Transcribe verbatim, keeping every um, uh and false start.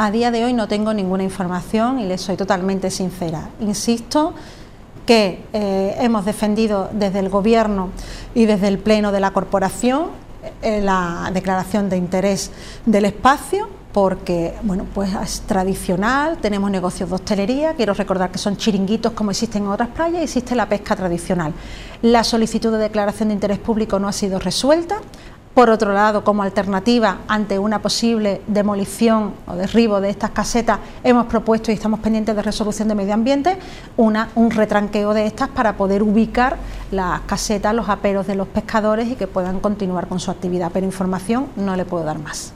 A día de hoy no tengo ninguna información y les soy totalmente sincera. Insisto que eh, hemos defendido desde el Gobierno y desde el Pleno de la Corporación eh, la declaración de interés del espacio, porque bueno, pues es tradicional, tenemos negocios de hostelería, quiero recordar que son chiringuitos como existen en otras playas, y existe la pesca tradicional. La solicitud de declaración de interés público no ha sido resuelta. Por otro lado, como alternativa ante una posible demolición o derribo de estas casetas, hemos propuesto, y estamos pendientes de resolución de medio ambiente, una, un retranqueo de estas para poder ubicar las casetas, los aperos de los pescadores y que puedan continuar con su actividad, pero información no le puedo dar más.